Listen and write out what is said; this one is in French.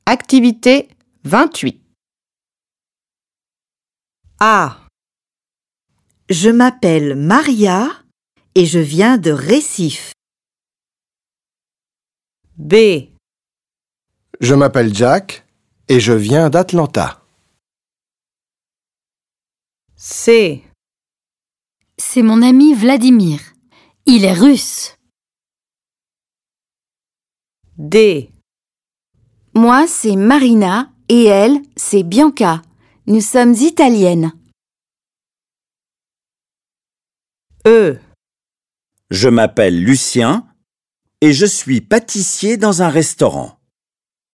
Activité 28. A. Je m'appelle Maria et je viens de Récif. B. Je m'appelle Jack et je viens d'Atlanta. C. C'est mon ami Vladimir. Il est russe. D. Moi, c'est Marina et elle, c'est Bianca. Nous sommes italiennes. E. Je m'appelle Lucien et je suis pâtissier dans un restaurant.